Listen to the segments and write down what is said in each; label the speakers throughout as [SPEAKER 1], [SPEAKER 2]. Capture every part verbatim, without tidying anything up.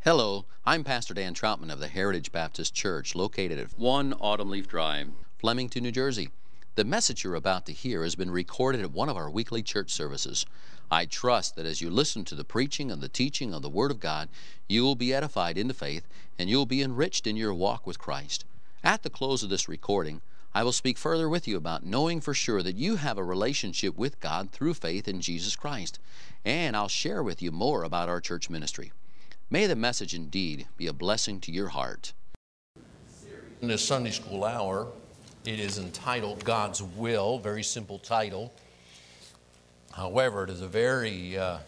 [SPEAKER 1] Hello, I'm Pastor Dan Troutman of the Heritage Baptist Church, located at one Autumn Leaf Drive, Flemington, New Jersey. The message you're about to hear has been recorded at one of our weekly church services. I trust that as you listen to the preaching and the teaching of the Word of God, you will be edified into faith and you will be enriched in your walk with Christ. At the close of this recording, I will speak further with you about knowing for sure that you have a relationship with God through faith in Jesus Christ. And I'll share with you more about our church ministry. May the message indeed be a blessing to your heart.
[SPEAKER 2] In this Sunday school hour, it is entitled God's Will, very simple title. However, it is a very, uh,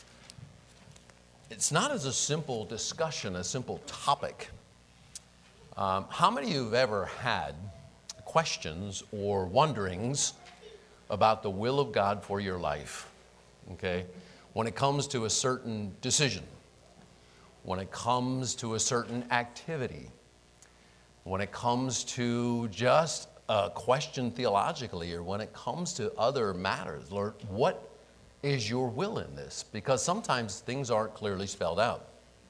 [SPEAKER 2] it's not as a simple discussion, a simple topic. Um, how many of you have ever had questions or wonderings about the will of God for your life? Okay, when it comes to a certain decision, when it comes to a certain activity, when it comes to just a question theologically, or when it comes to other matters, Lord, what is your will in this? Because sometimes things aren't clearly spelled out.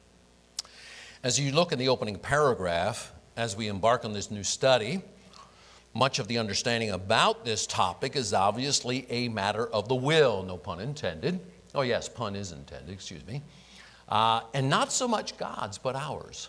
[SPEAKER 2] As you look in the opening paragraph, as we embark on this new study, much of the understanding about this topic is obviously a matter of the will, no pun intended. Oh yes, pun is intended, excuse me. Uh, and not so much God's, but ours.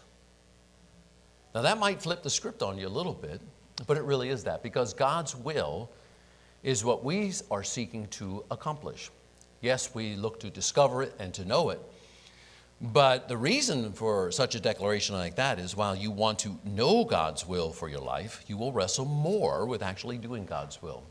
[SPEAKER 2] Now that might flip the script on you a little bit, but it really is that, because God's will is what we are seeking to accomplish. Yes, we look to discover it and to know it, but the reason for such a declaration like that is while you want to know God's will for your life, you will wrestle more with actually doing God's will.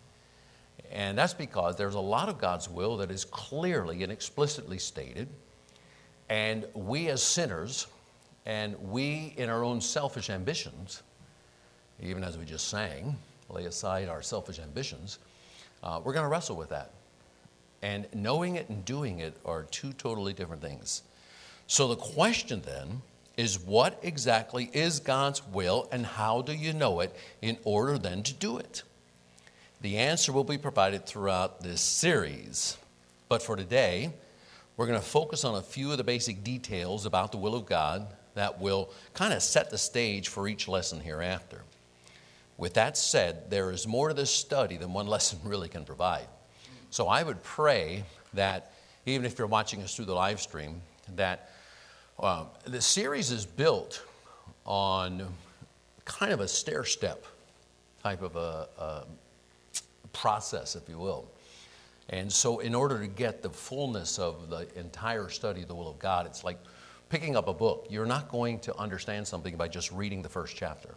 [SPEAKER 2] And that's because there's a lot of God's will that is clearly and explicitly stated. And we as sinners, and we in our own selfish ambitions, even as we just sang, lay aside our selfish ambitions, uh, we're going to wrestle with that. And knowing it and doing it are two totally different things. So the question then is, what exactly is God's will and how do you know it in order then to do it? The answer will be provided throughout this series. But for today, we're going to focus on a few of the basic details about the will of God that will kind of set the stage for each lesson hereafter. With that said, there is more to this study than one lesson really can provide. So I would pray that even if you're watching us through the live stream, that uh, the series is built on kind of a stair-step type of a, a process, if you will. And so in order to get the fullness of the entire study of the will of God, it's like picking up a book. You're not going to understand something by just reading the first chapter.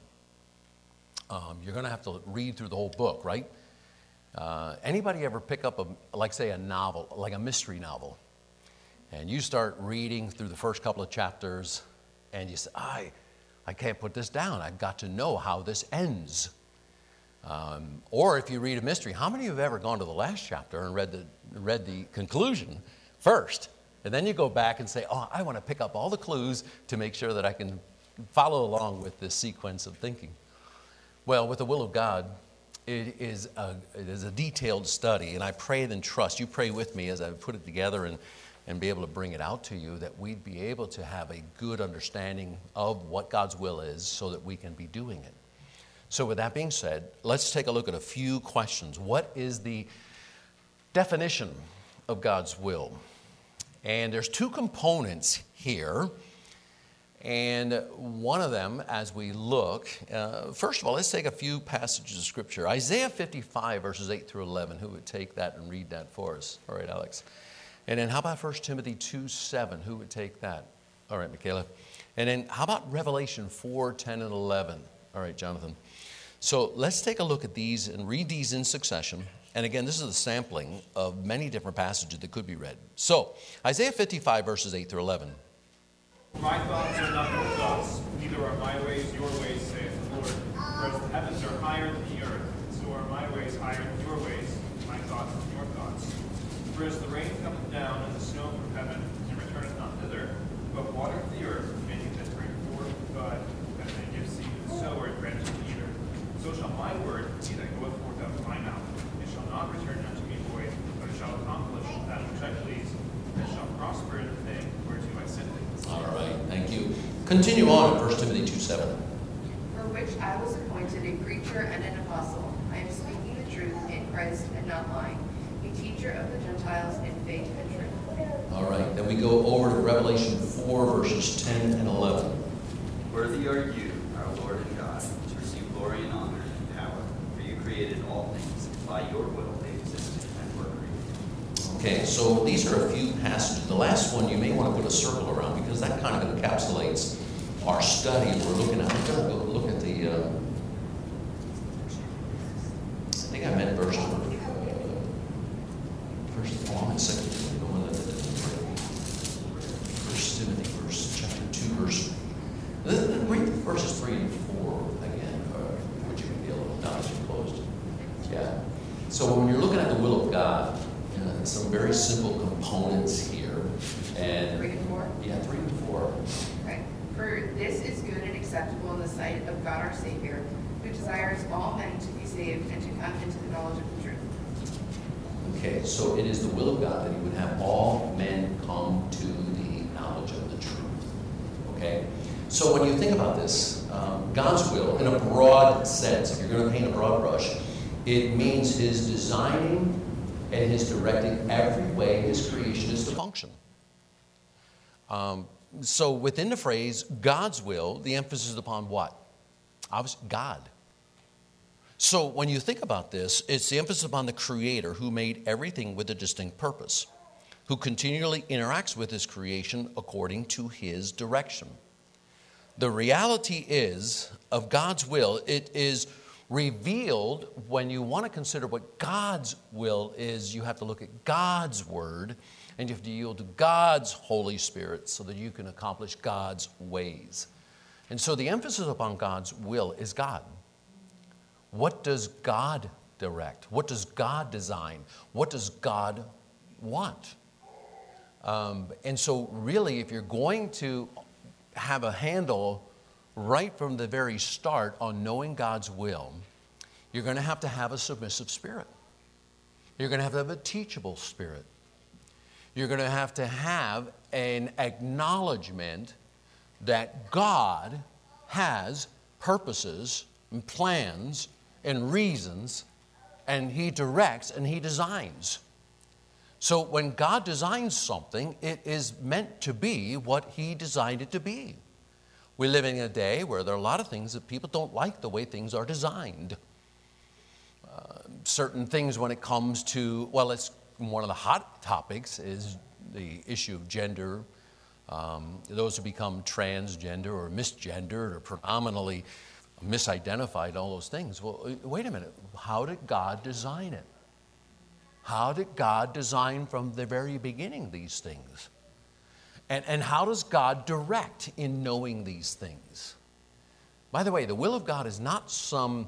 [SPEAKER 2] Um, you're going to have to read through the whole book, right? Uh, anybody ever pick up, a, like say a novel, like a mystery novel, and you start reading through the first couple of chapters, and you say, I, I can't put this down. I've got to know how this ends. Um, or if you read a mystery, how many of you have ever gone to the last chapter and read the read the conclusion first, and then you go back and say, oh, I want to pick up all the clues to make sure that I can follow along with this sequence of thinking? Well, with the will of God, it is a, it is a detailed study, and I pray and trust, you pray with me as I put it together and, and be able to bring it out to you, that we'd be able to have a good understanding of what God's will is so that we can be doing it. So with that being said, let's take a look at a few questions. What is the definition of God's will? And there's two components here. And one of them, as we look, uh, first of all, let's take a few passages of Scripture. Isaiah fifty-five, verses eight through eleven. Who would take that and read that for us? All right, Alex. And then how about First Timothy two seven? Who would take that? All right, Michaela. And then how about Revelation four ten and eleven? All right, Jonathan. So let's take a look at these and read these in succession. And again, this is a sampling of many different passages that could be read. So, Isaiah fifty-five, verses eight through eleven.
[SPEAKER 3] My thoughts are not your thoughts, neither are my ways your ways, saith the Lord. For as the heavens are higher than the earth, so are my ways higher than your ways, my thoughts than your thoughts. For as the rain cometh down and the snow from heaven, and returneth not thither, but watereth the earth, making it bring forth bud, that may give seed to the sower and bread to the eater, so shall my word be that goeth forth out of my mouth. It shall not return unto me void, but it shall accomplish that which I please, and it shall prosper in the thing whereto I send it.
[SPEAKER 2] All right.
[SPEAKER 1] Continue on in First Timothy two seven.
[SPEAKER 4] For which I was appointed a preacher and an apostle. I am speaking the truth in Christ and not lying, a teacher of the Gentiles in faith and truth.
[SPEAKER 1] All right, then we go over to Revelation four, verses ten and eleven.
[SPEAKER 5] Worthy are you, our Lord and God, to receive glory and honor and power, for you created all things. By your will they existed and were created.
[SPEAKER 1] Okay, so these are a few passages. The last one you may want to put a circle around because that kind of encapsulates our study we're looking at. We're going to go look at the, uh, I think I meant verse number, uh, first, oh, I'm in second Timothy, no, no, no, no, First Timothy, verse, chapter two, verse, read verses three and four again, uh, would you be able to, now that you've closed. Yeah. So when you're looking at the will of God, you know, some very simple components here. And
[SPEAKER 4] Three and four?
[SPEAKER 1] Yeah, three and four.
[SPEAKER 4] Right. For this is good and acceptable in the sight of God our Savior, who desires all men to be saved and to come into the knowledge of the truth.
[SPEAKER 1] Okay, so it is the will of God that He would have all men come to the knowledge of the truth. Okay? So when you think about this, um, God's will, in a broad sense, if you're going to paint a broad brush, it means His designing and His directing every way His creation is to function. Um, so within the phrase, God's will, the emphasis is upon what? Obviously, God. So when you think about this, it's the emphasis upon the Creator who made everything with a distinct purpose, who continually interacts with His creation according to His direction. The reality is, of God's will, it is revealed when you want to consider what God's will is. You have to look at God's Word, and you have to yield to God's Holy Spirit so that you can accomplish God's ways. And so the emphasis upon God's will is God. What does God direct? What does God design? What does God want? Um, and so really, if you're going to have a handle right from the very start on knowing God's will, you're going to have to have a submissive spirit. You're going to have to have a teachable spirit. You're going to have to have an acknowledgement that God has purposes and plans and reasons, and He directs and He designs. So when God designs something, it is meant to be what He designed it to be. We're living in a day where there are a lot of things that people don't like the way things are designed. Uh, certain things when it comes to, well, it's one of the hot topics is the issue of gender. Um, those who become transgender or misgendered or predominantly misidentified, all those things. Well, wait a minute. How did God design it? How did God design from the very beginning these things? And, and how does God direct in knowing these things? By the way, the will of God is not some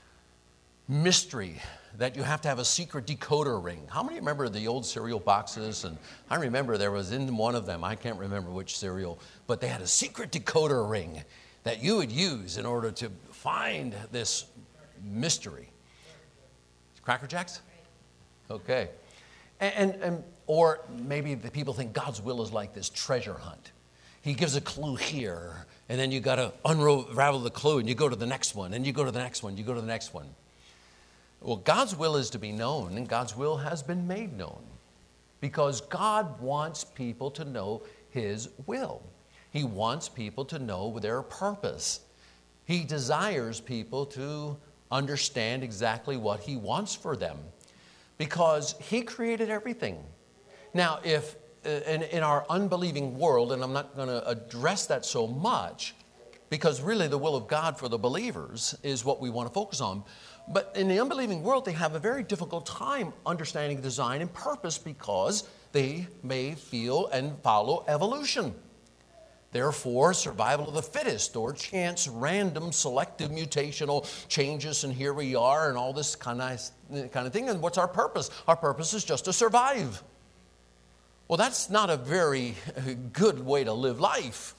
[SPEAKER 1] mystery that you have to have a secret decoder ring. How many remember the old cereal boxes? And I remember there was in one of them, I can't remember which cereal, but they had a secret decoder ring that you would use in order to find this mystery. Cracker Jacks? Okay. And, and, and or maybe the people think God's will is like this treasure hunt. He gives a clue here, and then you got to unravel the clue, and you go to the next one, and you go to the next one, you go to the next one. Well, God's will is to be known, and God's will has been made known because God wants people to know His will. He wants people to know their purpose. He desires people to understand exactly what He wants for them because He created everything. Now, if uh, in, in our unbelieving world, and I'm not going to address that so much because really the will of God for the believers is what we want to focus on. But in the unbelieving world, they have a very difficult time understanding design and purpose because they may feel and follow evolution. Therefore, survival of the fittest or chance, random, selective, mutational changes, and here we are and all this kind of, kind of thing. And what's our purpose? Our purpose is just to survive. Well, that's not a very good way to live life.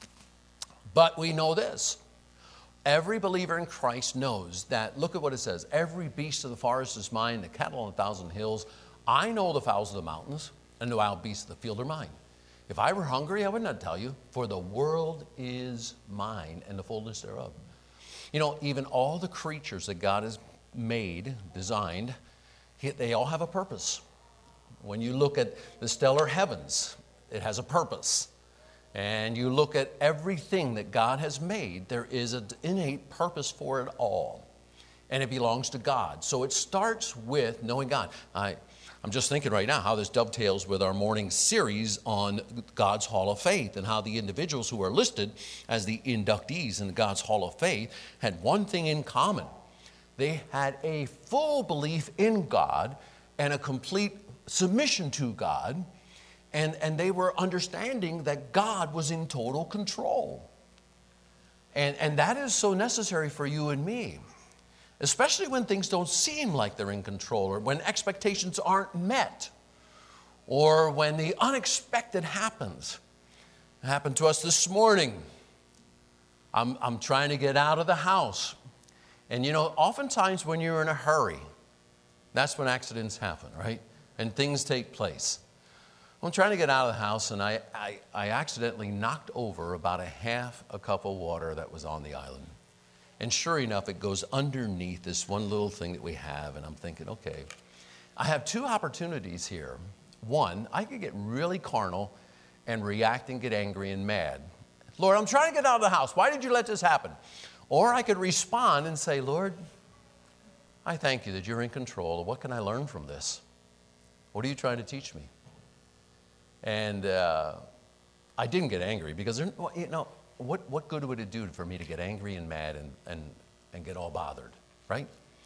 [SPEAKER 1] But we know this. Every believer in Christ knows that, look at what it says, every beast of the forest is mine, the cattle on a thousand hills. I know the fowls of the mountains, and the wild beasts of the field are mine.
[SPEAKER 2] If I were hungry, I would not tell you, for the world is mine and the fullness thereof. You know, even all the creatures that God has made, designed, they all have a purpose. When you look at the stellar heavens, it has a purpose. And you look at everything that God has made, there is an innate purpose for it all. And it belongs to God. So it starts with knowing God. I, I'm just thinking right now how this dovetails with our morning series on God's Hall of Faith, and how the individuals who are listed as the inductees in God's Hall of Faith had one thing in common. They had a full belief in God and a complete submission to God, and, and they were understanding that God was in total control. And, and that is so necessary for you and me, especially when things don't seem like they're in control, or when expectations aren't met, or when the unexpected happens. It happened to us this morning. I'm, I'm trying to get out of the house. And you know, oftentimes when you're in a hurry, that's when accidents happen, right? And things take place. I'm trying to get out of the house, and I, I, I accidentally knocked over about a half a cup of water that was on the island. And sure enough, it goes underneath this one little thing that we have, and I'm thinking, okay, I have two opportunities here. One, I could get really carnal and react and get angry and mad. Lord, I'm trying to get out of the house. Why did you let this happen? Or I could respond and say, Lord, I thank you that you're in control. What can I learn from this? What are you trying to teach me? And uh, I didn't get angry because, there, you know, what, what good would it do for me to get angry and mad and, and, and get all bothered, right?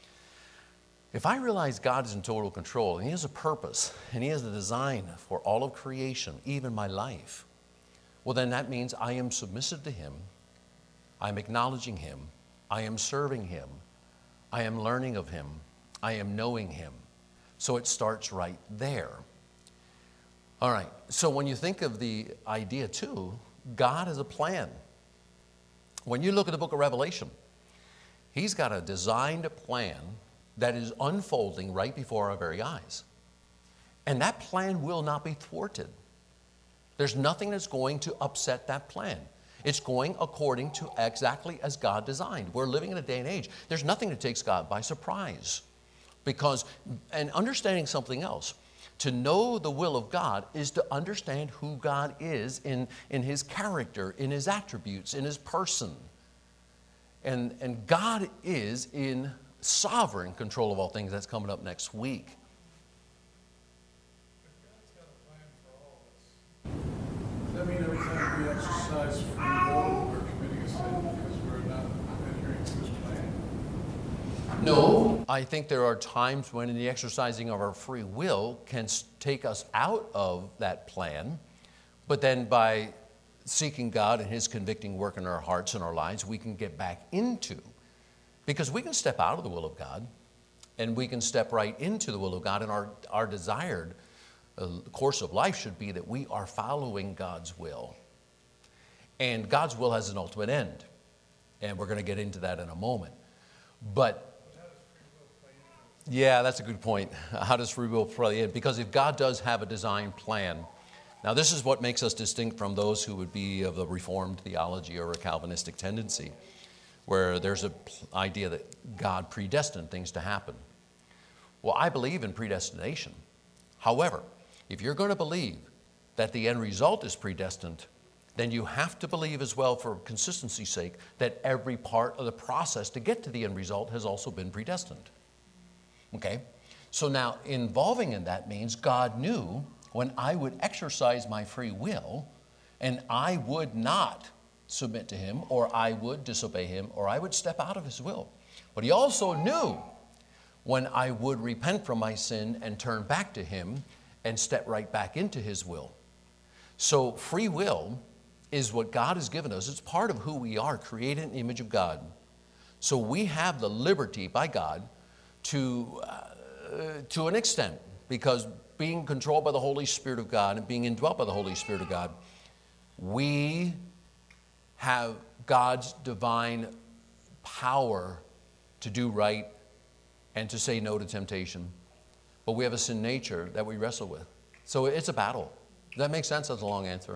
[SPEAKER 2] If I realize God is in total control and He has a purpose and He has a design for all of creation, even my life, well, then that means I am submissive to Him. I'm acknowledging Him. I am serving Him. I am learning of Him. I am knowing Him. So it starts right there. All right, so when you think of the idea too, God has a plan. When you look at the book of Revelation, He's got a designed plan that is unfolding right before our very eyes. And that plan will not be thwarted. There's nothing that's going to upset that plan. It's going according to exactly as God designed. We're living in a day and age. There's nothing that takes God by surprise. Because, and understanding something else, to know the will of God is to understand who God is in, in His character, in His attributes, in His person. And, and God is in sovereign control of all things. That's coming up next week.
[SPEAKER 6] Does that mean every time we exercise free will, we're committing a sin because we're not adhering to His plan?
[SPEAKER 2] No, I think there are times when in the exercising of our free will can take us out of that plan, but then by seeking God and His convicting work in our hearts and our lives, we can get back into. Because we can step out of the will of God, and we can step right into the will of God, and our, our desired uh, course of life should be that we are following God's will. And God's will has an ultimate end, and we're going to get into that in a moment. But yeah, that's a good point. How does free will play in? Because if God does have a design plan, now this is what makes us distinct from those who would be of the Reformed theology or a Calvinistic tendency, where there's an idea that God predestined things to happen. Well, I believe in predestination. However, if you're going to believe that the end result is predestined, then you have to believe as well, for consistency's sake, that every part of the process to get to the end result has also been predestined. Okay? So now, involving in that means God knew when I would exercise my free will and I would not submit to Him, or I would disobey Him, or I would step out of His will. But He also knew when I would repent from my sin and turn back to Him and step right back into His will. So free will is what God has given us. It's part of who we are, created in the image of God. So we have the liberty by God to, uh, to an extent, because being controlled by the Holy Spirit of God and being indwelt by the Holy Spirit of God, we have God's divine power to do right and to say no to temptation. But we have a sin nature that we wrestle with. So it's a battle. Does that make sense? That's a long answer.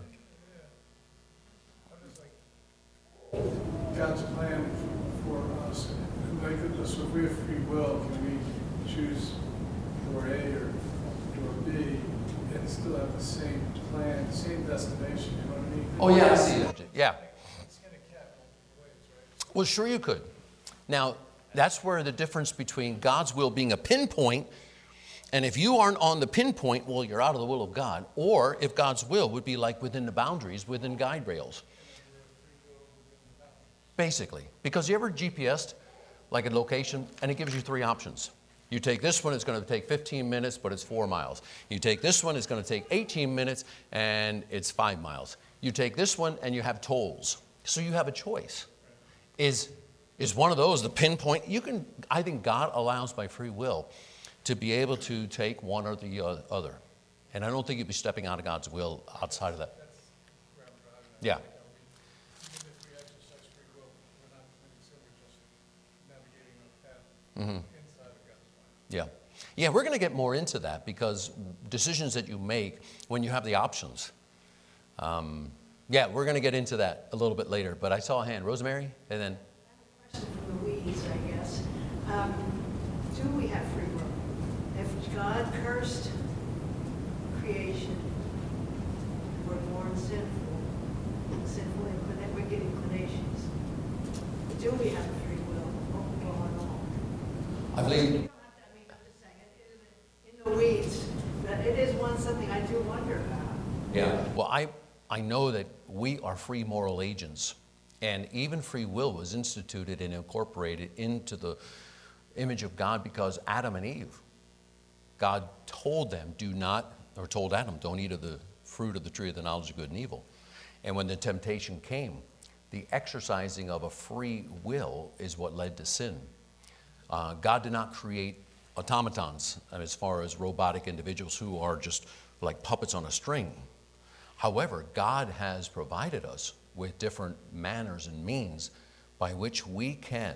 [SPEAKER 6] God's plan for us. Like, so if we have free will, can we choose door A or door B and still have the same plan, same destination? You know what I mean?
[SPEAKER 2] Oh, yeah, I see that. Yeah. Well, sure you could. Now, that's where the difference between God's will being a pinpoint, and if you aren't on the pinpoint, well, you're out of the will of God. Or if God's will would be like within the boundaries, within guide rails. Basically. Because you ever G P S'd like a location, and it gives you three options. You take this one, it's going to take fifteen minutes, but it's four miles. You take this one, it's going to take eighteen minutes, and it's five miles. You take this one, and you have tolls. So you have a choice. Is, is one of those the pinpoint? You can, I think God allows by free will to be able to take one or the other. And I don't think you'd be stepping out of God's will outside of that. Yeah. Mm-hmm. Yeah. Yeah, we're going to get more into that because decisions that you make when you have the options. Um, yeah, we're going to get into that a little bit later. But I saw a hand. Rosemary? And then...
[SPEAKER 7] Question from Louise, I guess. Um, do we have free will? If God cursed creation, we're born sinful, sinful inclina- wicked inclinations. Do we have free will? Oh, or not?
[SPEAKER 2] I believe...
[SPEAKER 7] I mean, I'm just saying, it is in the weeds, but it is one something I do wonder about.
[SPEAKER 2] Yeah. Well, I, I know that we are free moral agents, and even free will was instituted and incorporated into the image of God because Adam and Eve, God told them, do not, or told Adam, don't eat of the fruit of the tree of the knowledge of good and evil. And when the temptation came, the exercising of a free will is what led to sin. Uh, God did not create automatons as far as robotic individuals who are just like puppets on a string. However, God has provided us with different manners and means by which we can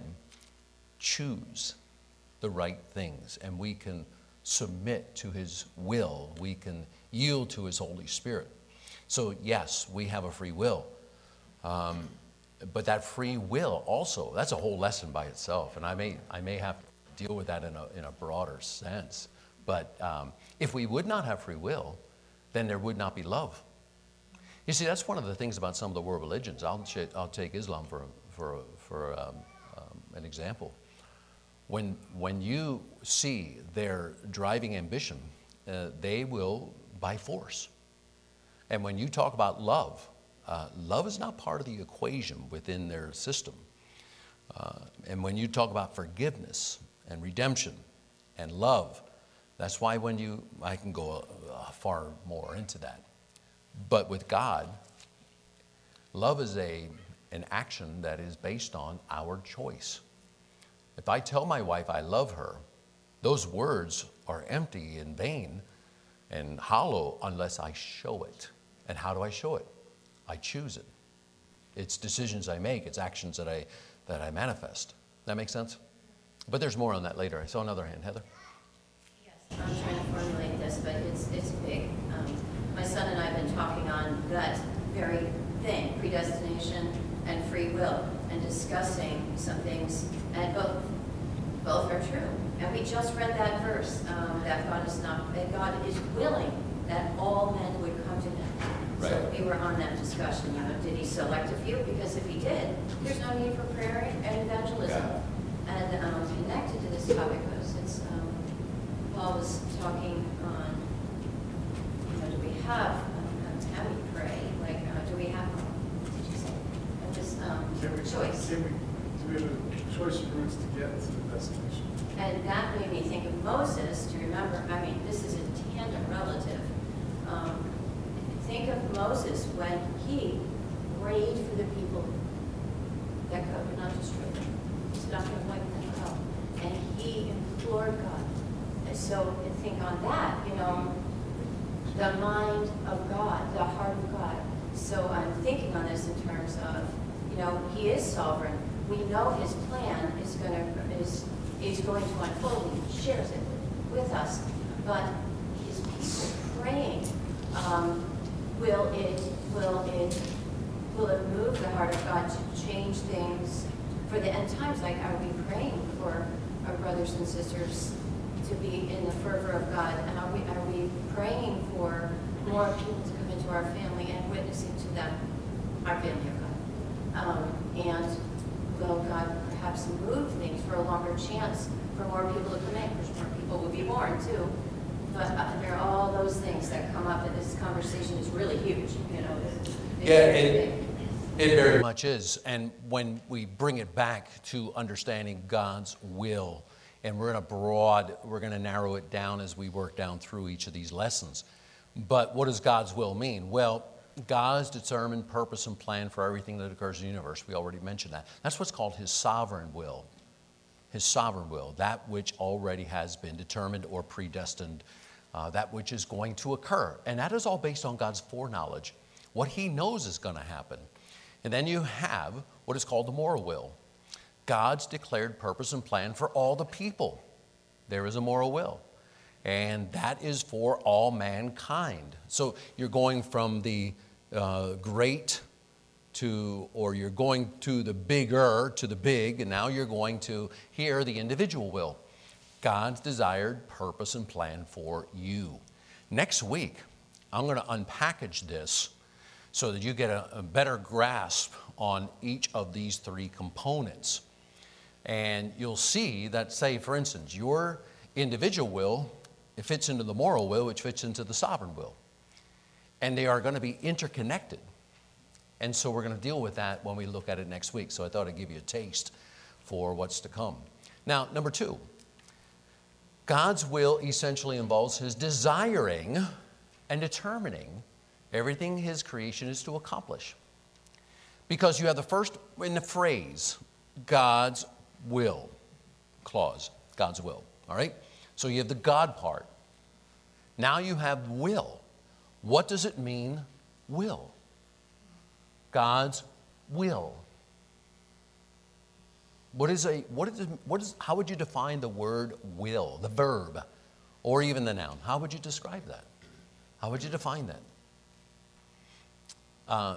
[SPEAKER 2] choose the right things and we can submit to His will. We can yield to His Holy Spirit. So yes, we have a free will. Um, but that free will also, that's a whole lesson by itself. And I may, I may have to deal with that in a, in a broader sense. But um, if we would not have free will, then there would not be love. You see, that's one of the things about some of the world religions. I'll, ch- I'll take Islam for, for, for um, um, an example. When, when you see their driving ambition, uh, they will by force. And when you talk about love, uh, love is not part of the equation within their system. Uh, and when you talk about forgiveness and redemption and love, that's why when you, I can go uh, far more into that. But with God, love is a, an action that is based on our choice. If I tell my wife I love her, those words are empty and vain and hollow unless I show it. And how do I show it? I choose it. It's decisions I make. It's actions that I, that I manifest. That makes sense? But there's more on that later. I saw another hand. Heather?
[SPEAKER 8] Yes, I'm trying to formulate this, but it's, it's big. Um, my son and I have been talking on that very thing, predestination and free will, and discussing some things, and both both are true. And we just read that verse, um, that God is not, that God is willing that all men would come to Him.
[SPEAKER 2] Right.
[SPEAKER 8] So we were on that discussion. You know, did He select a few? Because if He did, there's no need for prayer and evangelism.
[SPEAKER 2] Yeah.
[SPEAKER 8] And um, connected to this topic was, it's um, Paul was talking on, you know, do we have, um, how do we pray? Like, uh, do we have, what did you say? Uh, This um,
[SPEAKER 6] Can we,
[SPEAKER 8] choice.
[SPEAKER 6] Can we, do we have a choice of routes to get to the destination?
[SPEAKER 8] And that made me think of Moses, to remember, I mean, this is a tandem relative. Um, think of Moses when he prayed for the people that God would not destroy them. He's not going to wipe them out. And he implored God. And so think on that, you know, the mind of God, the heart of God. So I'm thinking on this in terms of, you know, He is sovereign. We know His plan is going to is is going to unfold. He shares it with, with us. But His people praying, um, will it, will it, will it move the heart of God to change things for the end times? Like, are we praying for our brothers and sisters to be in the fervor of God? And are we, are we praying for more people to come into our family and witnessing to them, our family of God? Um, and will God perhaps move things for a longer chance for more people to come in, because more people will be born too. But uh, there are all those things that come up, and this conversation is really huge, you know. It's, it's
[SPEAKER 2] Yeah,
[SPEAKER 8] very
[SPEAKER 2] it,
[SPEAKER 8] big.
[SPEAKER 2] it very much is. And when we bring it back to understanding God's will, and we're in a broad, we're going to narrow it down as we work down through each of these lessons. But what does God's will mean? Well, God's determined purpose and plan for everything that occurs in the universe. We already mentioned that. That's what's called His sovereign will. His sovereign will, that which already has been determined or predestined, uh, that which is going to occur. And that is all based on God's foreknowledge, what He knows is going to happen. And then you have what is called the moral will, God's declared purpose and plan for all the people. There is a moral will. And that is for all mankind. So you're going from the uh, great to, or you're going to the bigger to the big, and now you're going to here the individual will. God's desired purpose and plan for you. Next week, I'm going to unpackage this so that you get a, a better grasp on each of these three components. And you'll see that, say, for instance, your individual will, it fits into the moral will, which fits into the sovereign will. And they are going to be interconnected. And so we're going to deal with that when we look at it next week. So I thought I'd give you a taste for what's to come. Now, number two, God's will essentially involves His desiring and determining everything His creation is to accomplish. Because you have the first in the phrase, God's will clause, God's will, all right? So you have the God part. Now you have will. What does it mean, will? God's will. What is a, what is, what is, how would you define the word will, the verb, or even the noun? How would you describe that? How would you define that? Uh,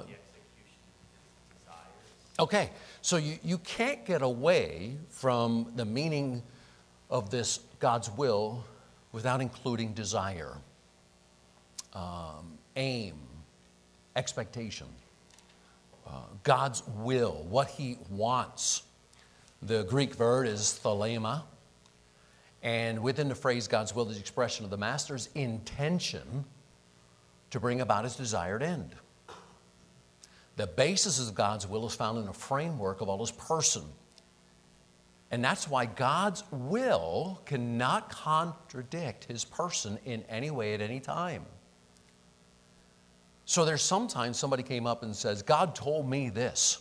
[SPEAKER 2] okay, so you, you can't get away from the meaning of this God's will without including desire, um, aim, expectation. Uh, God's will, what He wants. The Greek verb is thelema, and within the phrase God's will is the expression of the Master's intention to bring about His desired end. The basis of God's will is found in the framework of all His person. And that's why God's will cannot contradict His person in any way at any time. So there's sometimes somebody came up and says, God told me this.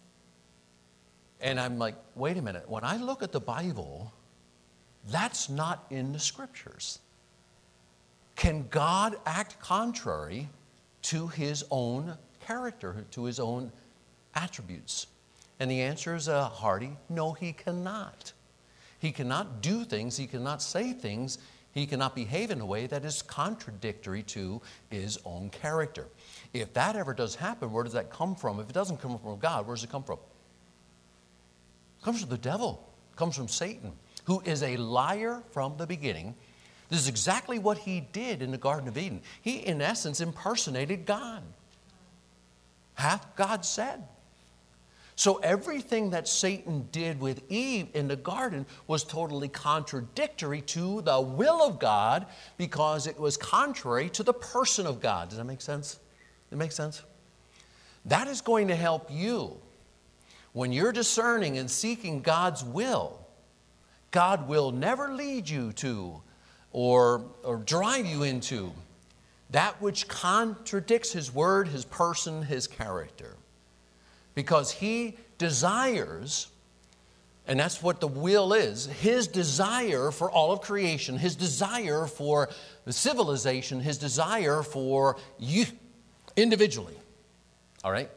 [SPEAKER 2] And I'm like, wait a minute. When I look at the Bible, that's not in the Scriptures. Can God act contrary to His own character, to His own attributes? And the answer is a hearty, no, He cannot. He cannot do things, He cannot say things, He cannot behave in a way that is contradictory to His own character. If that ever does happen, where does that come from? If it doesn't come from God, where does it come from? It comes from the devil. It comes from Satan, who is a liar from the beginning. This is exactly what he did in the Garden of Eden. He, in essence, impersonated God. Hath God said. So everything that Satan did with Eve in the garden was totally contradictory to the will of God, because it was contrary to the person of God. Does that make sense? Does it make sense? That is going to help you when you're discerning and seeking God's will. God will never lead you to or, or drive you into that which contradicts His word, His person, His character. Because He desires, and that's what the will is, His desire for all of creation, His desire for the civilization, His desire for you individually. All right?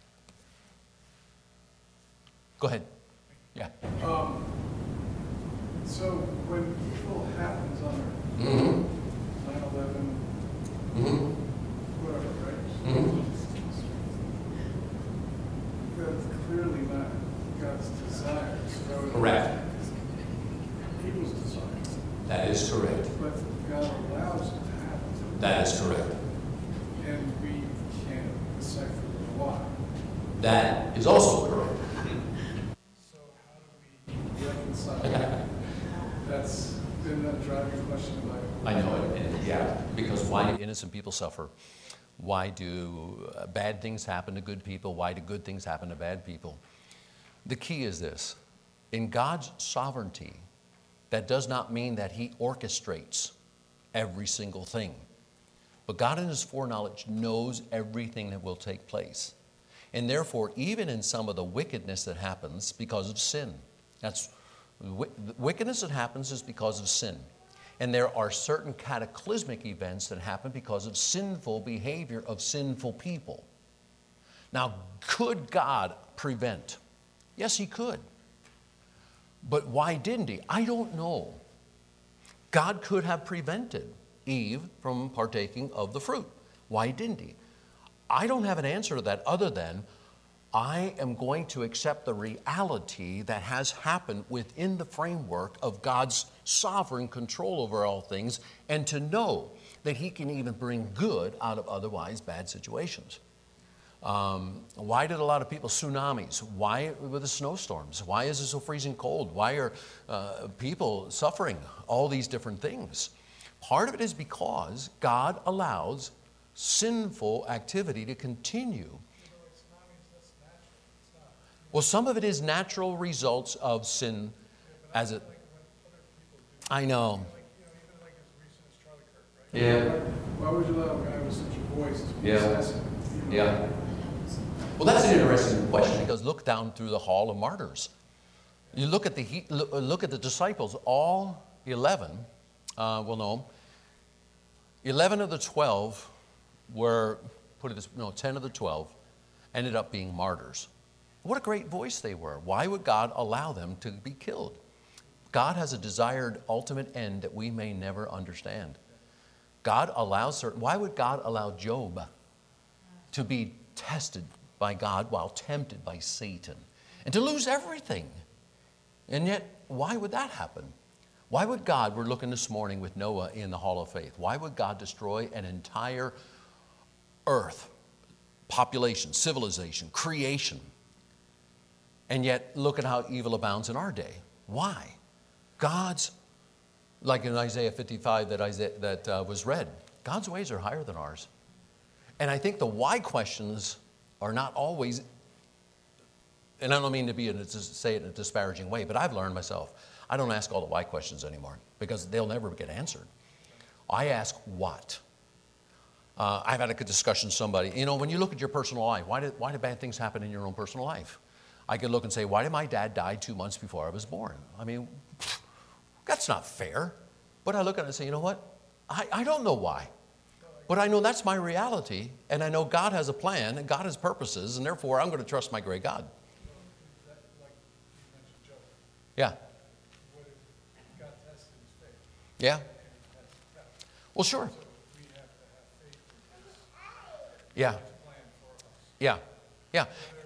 [SPEAKER 2] Go ahead. Yeah.
[SPEAKER 6] Um, so when evil happens on earth,
[SPEAKER 2] Mm-hmm.
[SPEAKER 6] nine eleven,
[SPEAKER 2] Mm-hmm.
[SPEAKER 6] whatever, right? that's clearly not God's desire. So
[SPEAKER 2] Correct.
[SPEAKER 6] people's desire.
[SPEAKER 2] That is correct.
[SPEAKER 6] But God allows it to happen.
[SPEAKER 2] That is correct.
[SPEAKER 6] And we can't decipher why.
[SPEAKER 2] That is also correct.
[SPEAKER 6] So how do we reconcile that? That's been a driving question of mine.
[SPEAKER 2] I know it, and yeah, because why do innocent people suffer? Why do uh, bad things happen to good people? Why do good things happen to bad people? The key is this. In God's sovereignty, that does not mean that He orchestrates every single thing. But God in His foreknowledge knows everything that will take place. And therefore, even in some of the wickedness that happens because of sin, that's the wickedness that happens is because of sin. And there are certain cataclysmic events that happen because of sinful behavior of sinful people. Now, could God prevent? Yes, He could. But why didn't He? I don't know. God could have prevented Eve from partaking of the fruit. Why didn't He? I don't have an answer to that other than I am going to accept the reality that has happened within the framework of God's sovereign control over all things, and to know that He can even bring good out of otherwise bad situations. Um, why did a lot of people, tsunamis, why with the snowstorms? Why is it so freezing cold? Why are uh, people suffering? All these different things. Part of it is because God allows sinful activity to continue. Well, some of it is natural results of sin as it... I know. Yeah.
[SPEAKER 6] Why would you allow a guy with such a voice to be
[SPEAKER 2] Yeah.
[SPEAKER 6] assassin?
[SPEAKER 2] Yeah. Well, that's an interesting question, because look down through the hall of martyrs. You look at the he- look at the disciples, all eleven, uh, well, no, eleven of the twelve were, put it this, no, ten of the twelve ended up being martyrs. What a great voice they were. Why would God allow them to be killed? God has a desired ultimate end that we may never understand. God allows certain, why would God allow Job to be tested by God while tempted by Satan and to lose everything? And yet, why would that happen? Why would God, we're looking this morning with Noah in the Hall of Faith, why would God destroy an entire earth, population, civilization, creation? And yet, look at how evil abounds in our day. Why? God's, like in Isaiah fifty-five that, Isaiah, that uh, was read, God's ways are higher than ours. And I think the why questions are not always, and I don't mean to be in a, to say it in a disparaging way, but I've learned myself, I don't ask all the why questions anymore because they'll never get answered. I ask what. Uh, I've had a good discussion with somebody. You know, when you look at your personal life, why did, why did bad things happen in your own personal life? I could look and say, why did my dad die two months before I was born? I mean, that's not fair. But I look at it and say, you know what? I, I don't know why. But I know that's my reality, and I know God has a plan, and God has purposes, and therefore I'm going to trust my great God. Yeah. Yeah. Well, sure. Yeah. Yeah. Yeah.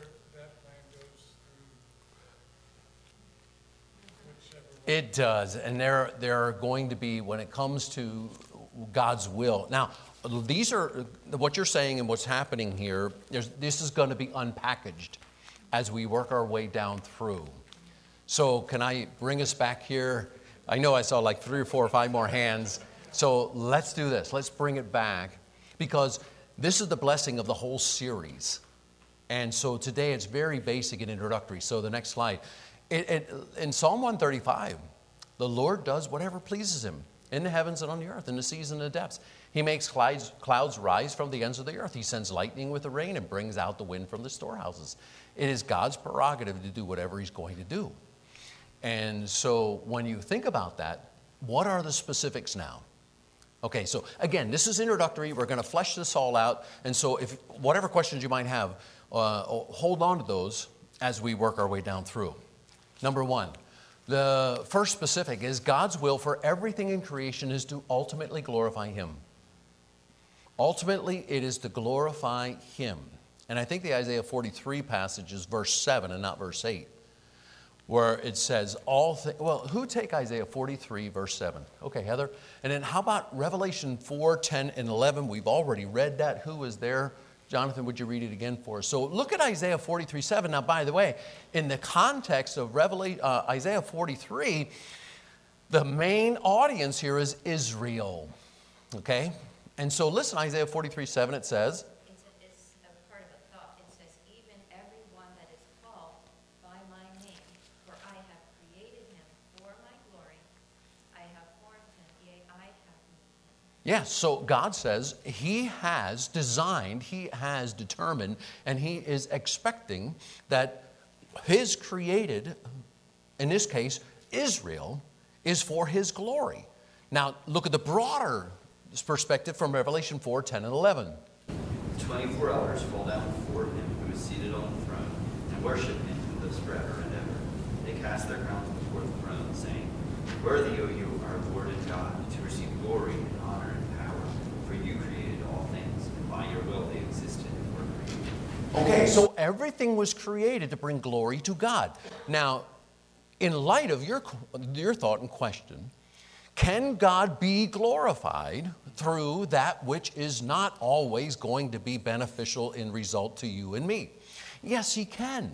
[SPEAKER 2] It does, and there, there are going to be, when it comes to God's will. Now, these are, what you're saying and what's happening here, there's, this is going to be unpackaged as we work our way down through. So can I bring us back here? I know I saw like three or four or five more hands. So let's do this. Let's bring it back, because this is the blessing of the whole series. And so today it's very basic and introductory. So the next slide. It, it, in Psalm one thirty-five, the Lord does whatever pleases Him in the heavens and on the earth, in the seas and the depths. He makes clouds, clouds rise from the ends of the earth. He sends lightning with the rain and brings out the wind from the storehouses. It is God's prerogative to do whatever He's going to do. And so when you think about that, what are the specifics now? Okay, so again, this is introductory. We're going to flesh this all out. And so if whatever questions you might have, uh, hold on to those as we work our way down through. Number one, the first specific is God's will for everything in creation is to ultimately glorify Him. Ultimately, it is to glorify Him. And I think the Isaiah forty-three passage is verse seven and not verse eight, where it says all things. Well, who take Isaiah forty-three, verse seven? Okay, Heather. And then how about Revelation four, ten, and eleven? We've already read that. Who is there? Jonathan, would you read it again for us? So look at Isaiah forty-three, seven. Now, by the way, in the context of Revelation, uh, Isaiah forty-three, the main audience here is Israel. Okay? And so listen, Isaiah forty-three, seven, it says,
[SPEAKER 8] It's, a, it's a part of a thought. It says, even everyone that is called by my name, for I have created him for my glory. I have formed him, yea, I have.
[SPEAKER 2] yes, so God says he has designed, he has determined, and he is expecting that his created, in this case, Israel, is for his glory. Now, look at the broader perspective from Revelation four, ten, and eleven.
[SPEAKER 5] Twenty-four elders fall down before him who is seated on the throne and worship him who lives forever and ever. They cast their crowns before the throne, saying, Worthy, O you, our Lord and God, to receive glory and honor and power, for you created all things, and by your will they existed and were created.
[SPEAKER 2] Okay, so everything was created to bring glory to God. Now, in light of your, your thought and question, can God be glorified through that which is not always going to be beneficial in result to you and me? Yes, he can.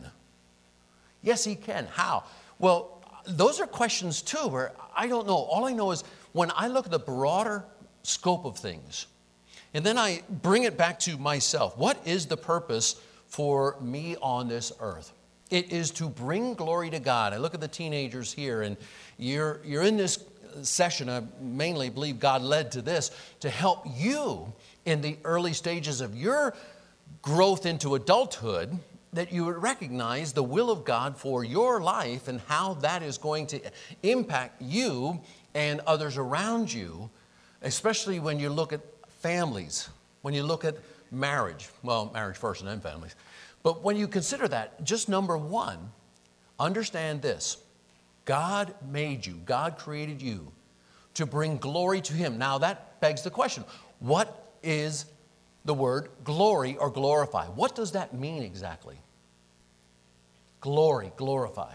[SPEAKER 2] Yes, he can. How? Well, those are questions too where I don't know. All I know is when I look at the broader scope of things, and then I bring it back to myself, what is the purpose for me on this earth? It is to bring glory to God. I look at the teenagers here, and you're, you're in this session, I mainly believe God led to this, to help you in the early stages of your growth into adulthood, that you would recognize the will of God for your life and how that is going to impact you and others around you, especially when you look at families, when you look at marriage. Well, marriage first and then families. But when you consider that, just number one, understand this. God made you, God created you to bring glory to him. Now that begs the question, what is the word glory or glorify? What does that mean exactly? Glory, glorify.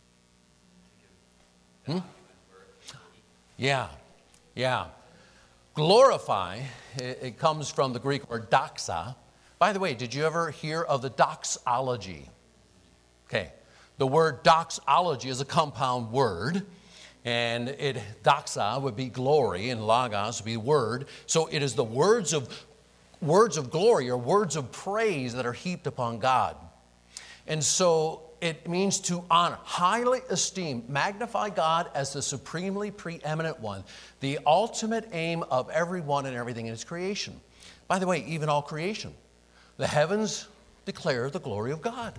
[SPEAKER 2] Hmm? Yeah, yeah. Glorify, it, it comes from the Greek word doxa. By the way, did you ever hear of the doxology? Okay. The word doxology is a compound word, and it doxa would be glory, and logos would be word. So it is the words of words of glory or words of praise that are heaped upon God. And so it means to honor, highly esteem, magnify God as the supremely preeminent one, the ultimate aim of everyone and everything in his creation. By the way, even all creation, the heavens declare the glory of God.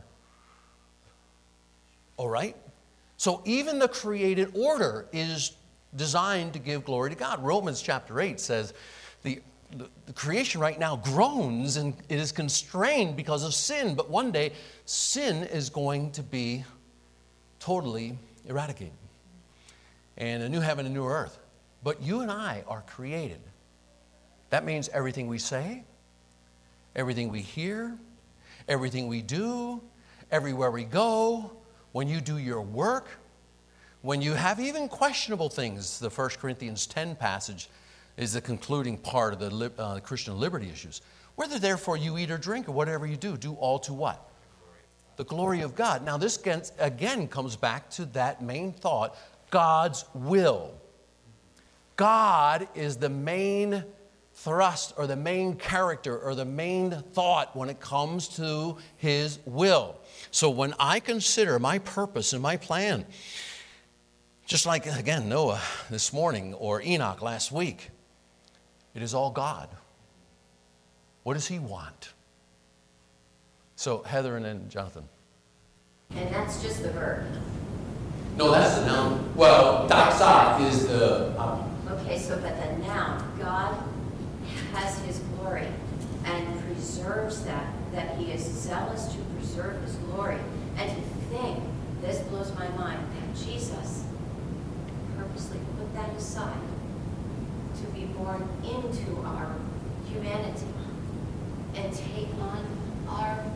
[SPEAKER 2] All right? So even the created order is designed to give glory to God. Romans chapter eight says the, the, the creation right now groans and it is constrained because of sin. But one day, sin is going to be totally eradicated. And a new heaven and new earth. But you and I are created. That means everything we say, everything we hear, everything we do, everywhere we go, when you do your work, when you have even questionable things. The First Corinthians ten passage is the concluding part of the uh, Christian liberty issues. Whether therefore you eat or drink or whatever you do, do all to what? The glory of God. Now this again comes back to that main thought, God's will. God is the main thrust or the main character or the main thought when it comes to his will. So when I consider my purpose and my plan, just like, again, Noah this morning or Enoch last week, it is all God. What does he want? So Heather and then Jonathan.
[SPEAKER 8] And that's just the verb.
[SPEAKER 2] No, that's the noun. Well, doxa is the... Um,
[SPEAKER 8] okay, so but the noun, God has his glory and preserves that, that he is zealous to preserve his glory. And to think, this blows my mind, that Jesus purposely put that aside to be born into our humanity and take on our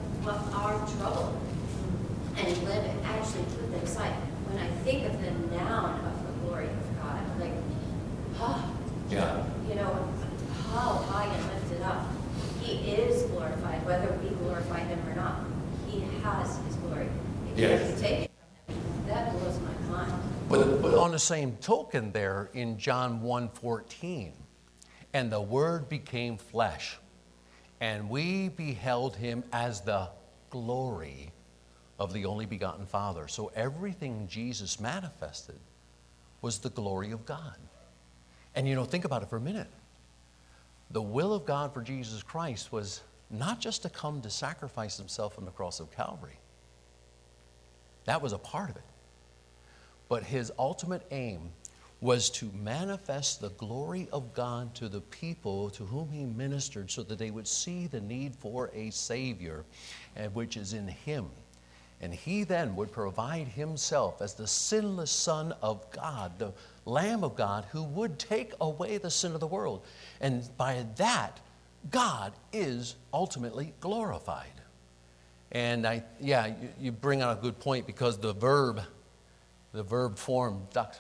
[SPEAKER 8] glory. If
[SPEAKER 1] Yeah.
[SPEAKER 8] you have to take it from him, that blows my mind.
[SPEAKER 2] But, but on the same token there in John one fourteen, and the Word became flesh, and we beheld him as the glory of the only begotten Father. So everything Jesus manifested was the glory of God. And you know, think about it for a minute. The will of God for Jesus Christ was not just to come to sacrifice himself on the cross of Calvary. That was a part of it. But his ultimate aim was to manifest the glory of God to the people to whom he ministered so that they would see the need for a Savior, and which is in him. And he then would provide himself as the sinless Son of God, the Lamb of God, who would take away the sin of the world. And by that, God is ultimately glorified. And I, yeah, you, you bring out a good point, because the verb, the verb form, doc,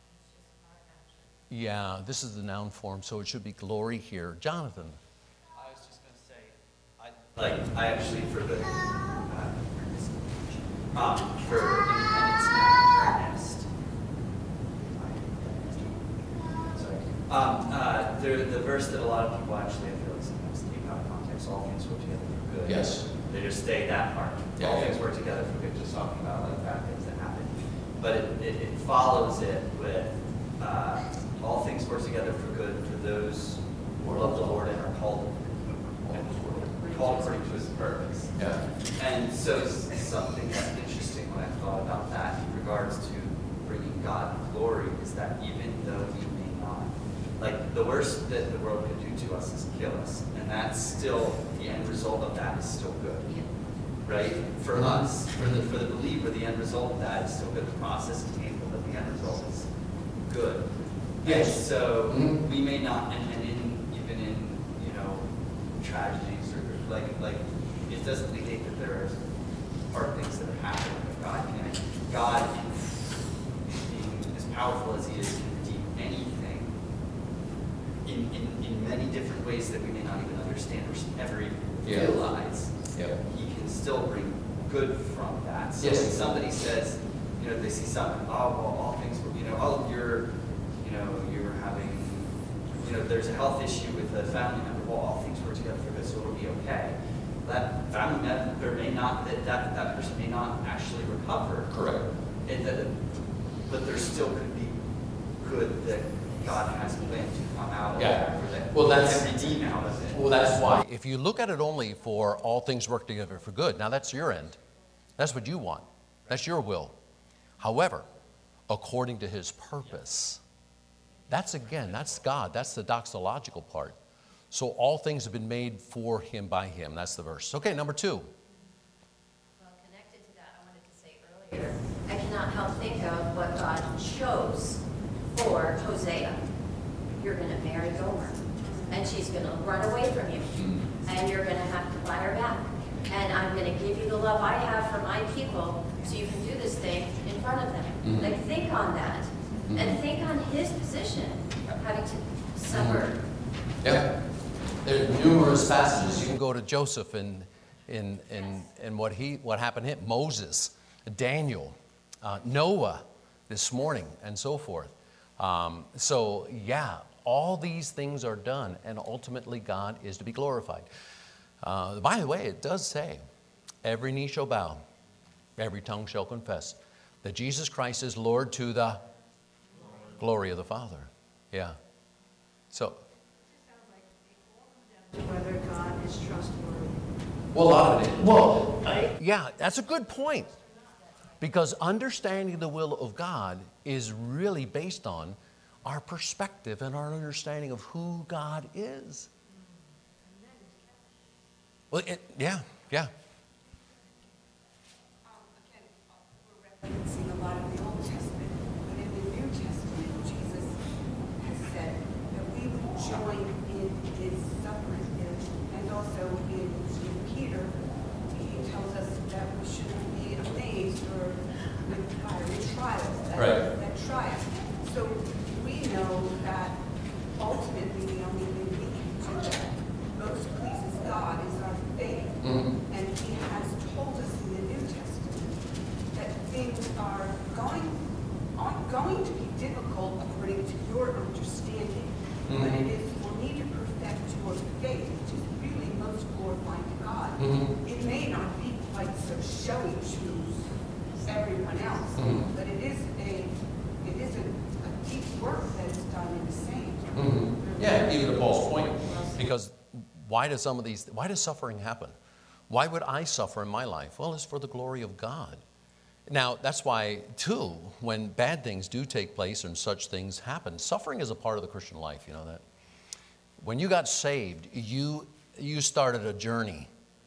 [SPEAKER 2] yeah, this is the noun form, so it should be glory here. Jonathan.
[SPEAKER 5] I was just going to say, I, like, I actually, for the, uh, um, for Independence Now, Ernest. Sorry. Um, uh, the, the verse that a lot of people actually, I feel like sometimes take out of context, all things work together for good.
[SPEAKER 2] Yes.
[SPEAKER 5] They just stay that part.
[SPEAKER 2] Yeah,
[SPEAKER 5] all
[SPEAKER 2] yeah.
[SPEAKER 5] things work together for good, just talking about like bad things that happen. But it, it, it follows it with, uh, all things work together for good for those who love the Lord and are called, and called according to his purpose.
[SPEAKER 2] Yeah.
[SPEAKER 5] And so something that's interesting when I thought about that in regards to bringing God glory is that even though we may not, like the worst that the world could do to us is kill us, and that's still, the end result of that is still good. Right? For us, for the, for the believer, the end result of that is still good. The process is painful, but the end result is good. Yes. And so mm-hmm. we may not, and, and in, even in, you know, tragedies or like, like it doesn't negate that there are hard things that are happening, but God can, God, being as powerful as he is, can redeem anything in, in, in many different ways that we may not even understand or ever even
[SPEAKER 2] yeah.
[SPEAKER 5] realize.
[SPEAKER 2] Yeah.
[SPEAKER 5] He can still bring good from that. So
[SPEAKER 2] yes.
[SPEAKER 5] when somebody says, you know, they see something, oh, well, all things were, you know, oh, you're, you know, you're having, you know, there's a health issue with a family member, well, all things work together for good, so it'll be okay. That family member may not, that, that, that person may not actually recover.
[SPEAKER 2] Correct.
[SPEAKER 5] And that, but there still could be good that God has planned to come out of
[SPEAKER 2] yeah.
[SPEAKER 5] it, or that
[SPEAKER 2] well, that's,
[SPEAKER 5] can redeem out of it.
[SPEAKER 2] Well, that's why. If you look at it only for all things work together for good, now that's your end. That's what you want. That's your will. However, according to his purpose, that's again, that's God. That's the doxological part. So all things have been made for him by him. That's the verse. Okay, number two.
[SPEAKER 8] Well, connected to that, I wanted to say earlier, I cannot help think of what God chose for Hosea. You're going to marry Gomer, and she's going to run away from you, and you're going to have to buy her back. And I'm going to give you the love I have for my people so you can do this thing in front of them. Mm-hmm. Like, think on that. Mm-hmm. And think on his position of having to suffer.
[SPEAKER 2] Mm-hmm. Yeah. There are numerous passages. You can go to Joseph and in, in, in, in what, he, what happened to him. Moses, Daniel, uh, Noah this morning, and so forth. Um, so, yeah, all these things are done, and ultimately God is to be glorified. Uh, by the way, it does say, every knee shall bow, every tongue shall confess that Jesus Christ is Lord to the glory of the Father. Yeah. So.
[SPEAKER 7] Whether God is trustworthy.
[SPEAKER 2] Well, a lot of it. Well, I, yeah, that's a good point. Because understanding the will of God is really based on our perspective and our understanding of who God is. Well, it, yeah, yeah.
[SPEAKER 9] Um, again, we're referencing a lot of the Old Testament, but in the New Testament, Jesus has said that we would join in his suffering, and also in, in Peter, he tells us that we shouldn't be amazed or with fiery trials that,
[SPEAKER 2] right.
[SPEAKER 9] that try us. So we know that ultimately the only thing we can do that most pleases God is our faith. Mm-hmm. And he has told us in the New Testament things are going, aren't going to be difficult according to your understanding,
[SPEAKER 2] Mm-hmm.
[SPEAKER 9] but it is for me to perfect your faith, which is really most glorifying to God.
[SPEAKER 2] Mm-hmm.
[SPEAKER 9] It may not be quite so showy to everyone else,
[SPEAKER 2] Mm-hmm.
[SPEAKER 9] but it is a it is a, a deep work that is done in the saint.
[SPEAKER 2] Mm-hmm. Yeah, even to Paul's point, because why does some of these, why does suffering happen? Why would I suffer in my life? Well, it's for the glory of God. Now, that's why, too, when bad things do take place and such things happen, suffering is a part of the Christian life, you know that? When you got saved, you, you started a journey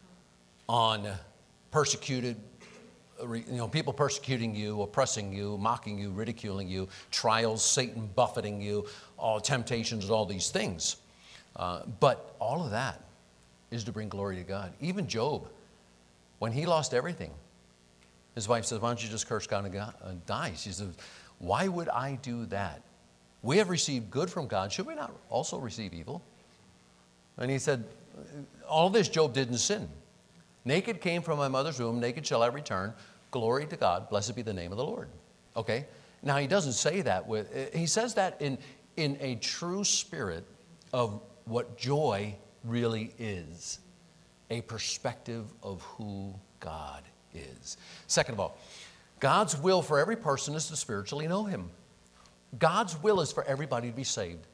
[SPEAKER 2] on persecuted, you know, people persecuting you, oppressing you, mocking you, ridiculing you, trials, Satan buffeting you, all temptations and all these things. Uh, but all of that is to bring glory to God. Even Job, when he lost everything, his wife says, why don't you just curse God and die? She says, why would I do that? We have received good from God. Should we not also receive evil? And he said, all this Job didn't sin. Naked came from my mother's womb, naked shall I return. Glory to God, blessed be the name of the Lord. Okay? Now he doesn't say that with, he says that in, in a true spirit of what joy really is. A perspective of who God is. Second of all, God's will for every person is to spiritually know Him. God's will is for everybody to be saved.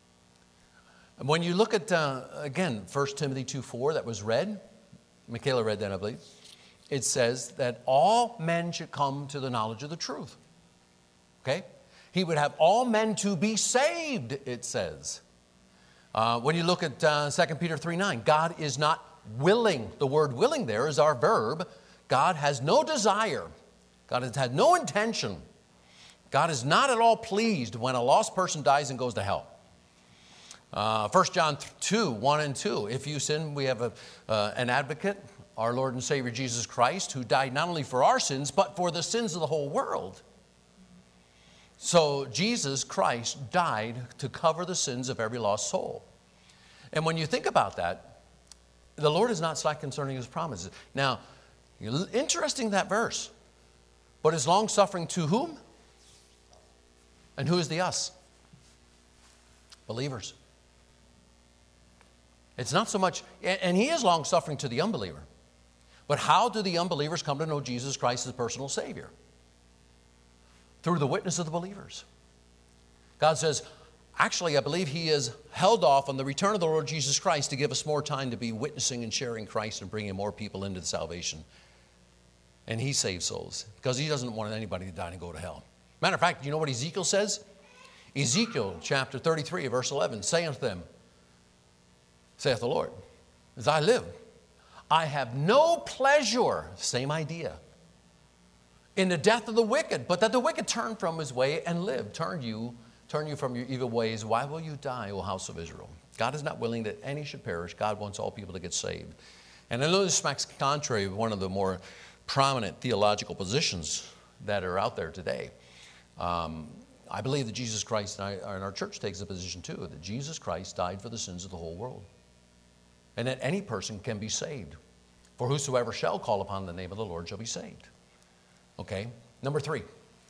[SPEAKER 2] And when you look at, uh, again, First Timothy two four that was read, Michaela read that, I believe, it says that all men should come to the knowledge of the truth. Okay? He would have all men to be saved, it says. Uh, when you look at uh, Second Peter three nine, God is not willing. The word willing there is our verb. God has no desire. God has had no intention. God is not at all pleased when a lost person dies and goes to hell. Uh, First John two, one and two. If you sin, we have a, uh, an advocate, our Lord and Savior Jesus Christ, who died not only for our sins, but for the sins of the whole world. So Jesus Christ died to cover the sins of every lost soul. And when you think about that, the Lord is not slack concerning His promises. Now, interesting that verse. But is long-suffering to whom? And who is the us? Believers. It's not so much, and He is long-suffering to the unbeliever. But how do the unbelievers come to know Jesus Christ as personal Savior? Through the witness of the believers. God says, actually, I believe He is held off on the return of the Lord Jesus Christ to give us more time to be witnessing and sharing Christ and bringing more people into the salvation. And He saves souls because He doesn't want anybody to die and go to hell. Matter of fact, you know what Ezekiel says? Ezekiel chapter thirty-three, verse eleven, say unto them, saith the Lord, as I live, I have no pleasure, same idea, in the death of the wicked, but that the wicked turn from his way and live. Turn you, turn you from your evil ways. Why will you die, O house of Israel? God is not willing that any should perish. God wants all people to get saved. And I know this smacks contrary of one of the more prominent theological positions that are out there today. Um, I believe that Jesus Christ, and, I, and our church takes a position too, that Jesus Christ died for the sins of the whole world. And that any person can be saved. For whosoever shall call upon the name of the Lord shall be saved. Okay, number three.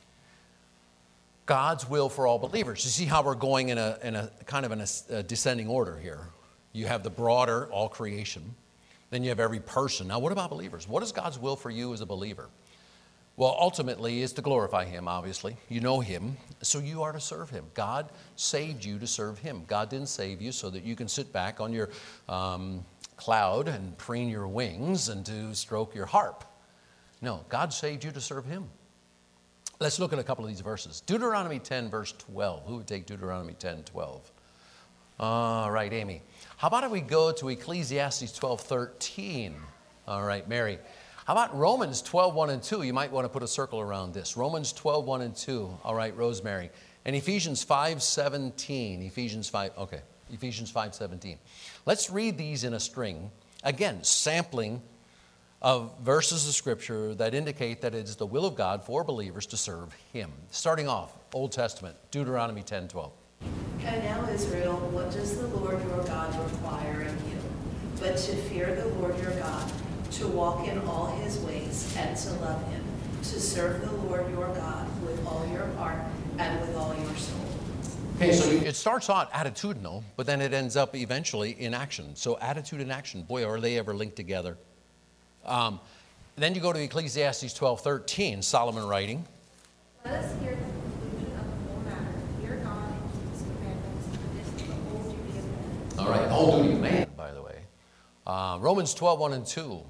[SPEAKER 2] God's will for all believers. You see how we're going in a, in a kind of in a, a descending order here. You have the broader, all creation. Then you have every person. Now, what about believers? What is God's will for you as a believer? Well, ultimately, is to glorify Him, obviously. You know Him, so you are to serve Him. God saved you to serve Him. God didn't save you so that you can sit back on your um, cloud and preen your wings and to stroke your harp. No, God saved you to serve Him. Let's look at a couple of these verses. Deuteronomy ten, verse twelve. Who would take Deuteronomy ten, twelve? All right, Amy. How about if we go to Ecclesiastes twelve, thirteen? All right, Mary. How about Romans twelve, one and two? You might want to put a circle around this. Romans twelve, one and two. All right, Rosemary. And Ephesians five, seventeen. Ephesians five, okay. Ephesians five, seventeen. Let's read these in a string. Again, sampling of verses of Scripture that indicate that it is the will of God for believers to serve Him. Starting off, Old Testament, Deuteronomy ten, twelve.
[SPEAKER 4] And now, Israel, what does the Lord your God require of you? But to fear the Lord your God, to walk in all His ways, and to love Him,
[SPEAKER 7] to serve the Lord your God with all your heart and with all your soul.
[SPEAKER 2] Okay, so it starts out attitudinal, but then it ends up eventually in action. So attitude and action, boy, are they ever linked together. Um, then you go to Ecclesiastes twelve thirteen, Solomon writing.
[SPEAKER 10] Let us hear the conclusion of the whole matter. Fear God and keep his commandments, for this is the whole duty of man.
[SPEAKER 2] All right, the whole duty of man, by the way. Uh, Romans twelve, one and two.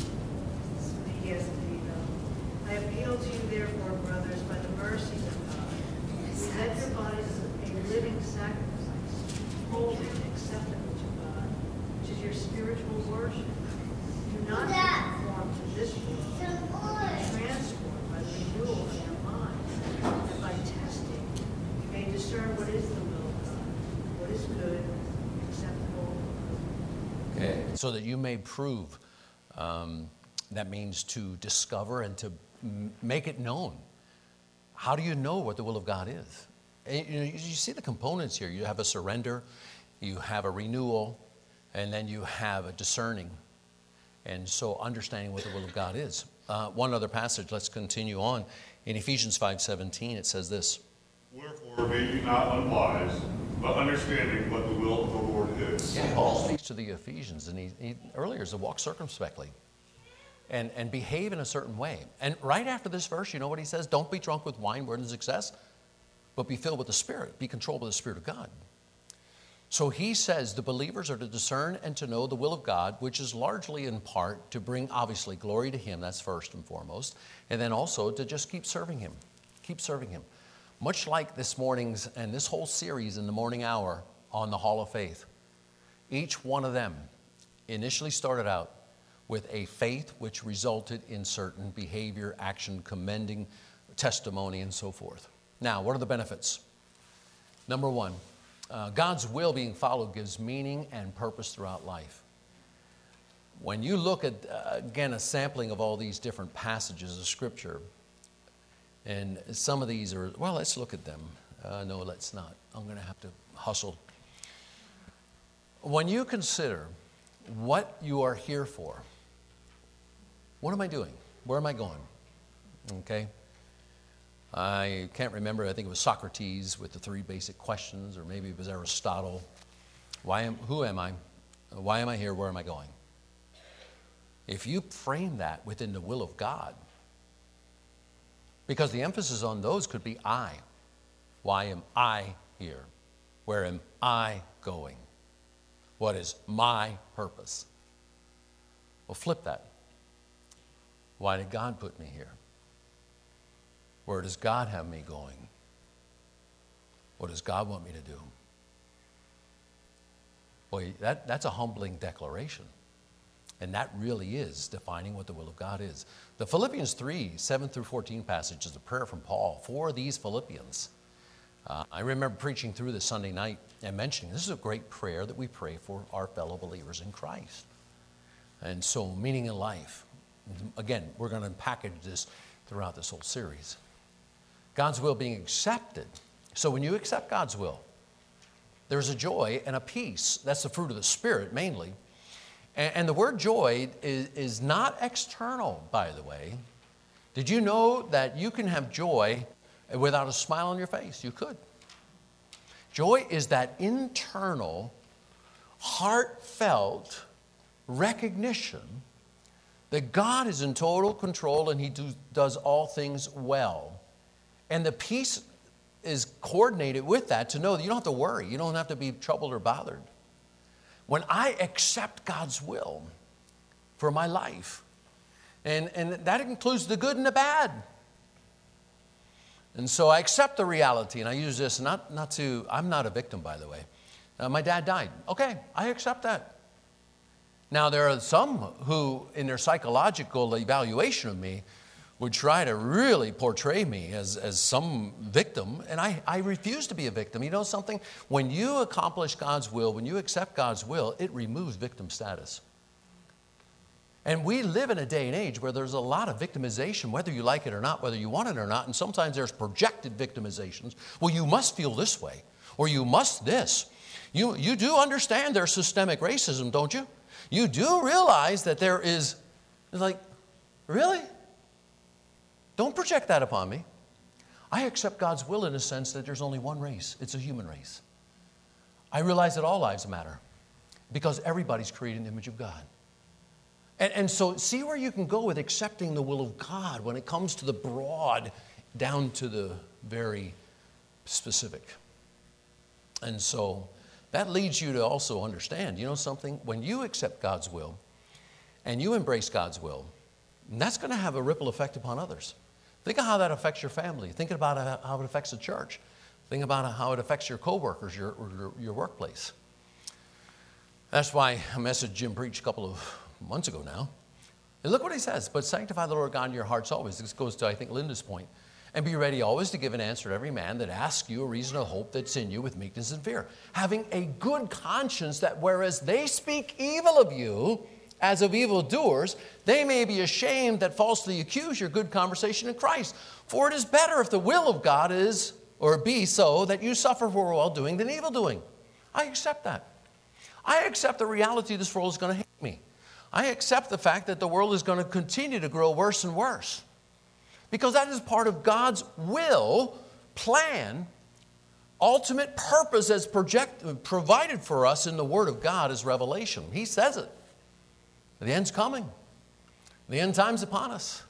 [SPEAKER 7] Yes, indeed. I appeal to you, therefore, brothers, by the mercies of God, present your bodies as a living sacrifice, holy and acceptable to God, which is your spiritual worship. Do not be conformed to this world, but be transformed by the renewal of your mind, that by testing you may discern what is the will of God, what is good, acceptable.
[SPEAKER 2] Okay, so that you may prove. Um, that means to discover and to m- make it known. How do you know what the will of God is? And, you know, you, you see the components here. You have a surrender, you have a renewal, and then you have a discerning. And so understanding what the will of God is. Uh, one other passage, let's continue on. In Ephesians five seventeen, it says this.
[SPEAKER 11] Wherefore be ye not unwise, but understanding what the will of the Lord is.
[SPEAKER 2] Yeah, Paul speaks to the Ephesians, and he, he earlier is to walk circumspectly and, and behave in a certain way. And right after this verse, you know what he says? Don't be drunk with wine, word, and success, but be filled with the Spirit. Be controlled by the Spirit of God. So he says the believers are to discern and to know the will of God, which is largely in part to bring, obviously, glory to Him. That's first and foremost. And then also to just keep serving Him. Keep serving Him. Much like this morning's and this whole series in the morning hour on the Hall of Faith. Each one of them initially started out with a faith which resulted in certain behavior, action, commending, testimony, and so forth. Now, what are the benefits? Number one, uh, God's will being followed gives meaning and purpose throughout life. When you look at, uh, again, a sampling of all these different passages of Scripture, and some of these are, well, let's look at them. Uh, no, let's not. I'm going to have to hustle. When you consider what you are here for, what am I doing? Where am I going? Okay. I can't remember. I think it was Socrates with the three basic questions, or maybe it was Aristotle. Why am, who am I? Why am I here? Where am I going? If you frame that within the will of God, because the emphasis on those could be I. Why am I here? Where am I going? What is my purpose? Well, flip that. Why did God put me here? Where does God have me going? What does God want me to do? Boy, that, that's a humbling declaration. And that really is defining what the will of God is. The Philippians three, seven through fourteen passage is a prayer from Paul for these Philippians. Uh, I remember preaching through this Sunday night and mentioning this is a great prayer that we pray for our fellow believers in Christ. And so, meaning in life. Again, we're going to package this throughout this whole series. God's will being accepted. So when you accept God's will, there's a joy and a peace. That's the fruit of the Spirit mainly. And, and the word joy is, is not external, by the way. Did you know that you can have joy without a smile on your face? You could. Joy is that internal, heartfelt recognition that God is in total control and He do, does all things well. And the peace is coordinated with that to know that you don't have to worry. You don't have to be troubled or bothered. When I accept God's will for my life, and, and that includes the good and the bad. And so I accept the reality, and I use this not, not to, I'm not a victim, by the way. Uh, my dad died. Okay, I accept that. Now, there are some who, in their psychological evaluation of me, would try to really portray me as, as some victim, and I, I refuse to be a victim. You know something? When you accomplish God's will, when you accept God's will, it removes victim status. And we live in a day and age where there's a lot of victimization, whether you like it or not, whether you want it or not, and sometimes there's projected victimizations. Well, you must feel this way, or you must this. You, you do understand there's systemic racism, don't you? You do realize that there is, it's like, really? Don't project that upon me. I accept God's will in the sense that there's only one race. It's a human race. I realize that all lives matter because everybody's created in the image of God. And, and so see where you can go with accepting the will of God when it comes to the broad down to the very specific. And so that leads you to also understand, you know something? When you accept God's will and you embrace God's will, that's going to have a ripple effect upon others. Think of how that affects your family. Think about how it affects the church. Think about how it affects your coworkers, your, your, your workplace. That's why a message Jim preached a couple of months ago now. And look what he says. But sanctify the Lord God in your hearts always. This goes to, I think, Linda's point. And be ready always to give an answer to every man that asks you a reason of hope that's in you with meekness and fear. Having a good conscience that whereas they speak evil of you, as of evildoers, they may be ashamed that falsely accuse your good conversation in Christ. For it is better if the will of God is, or be so, that you suffer for well-doing than evil-doing. I accept that. I accept the reality this world is going to hate me. I accept the fact that the world is going to continue to grow worse and worse. Because that is part of God's will, plan, ultimate purpose as project, provided for us in the Word of God as revelation. He says it. The end's coming. The end time's upon us.